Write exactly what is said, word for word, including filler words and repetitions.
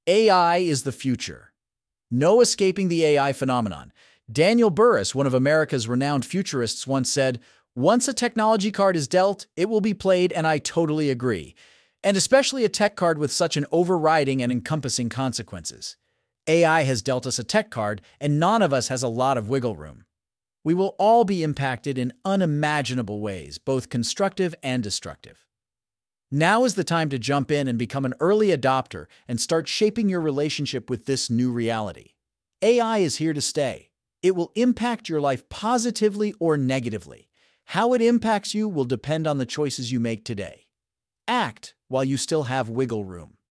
A I is the future. No escaping the A I phenomenon. Daniel Burrus, one of America's renowned futurists, once said, "Once a technology card is dealt, it will be played," and I totally agree. And especially a tech card with such an overriding and encompassing consequences. A I has dealt us a tech card, and none of us has a lot of wiggle room. We will all be impacted in unimaginable ways, both constructive and destructive. Now is the time to jump in and become an early adopter and start shaping your relationship with this new reality. A I is here to stay. It will impact your life positively or negatively. How it impacts you will depend on the choices you make today. Act while you still have wiggle room.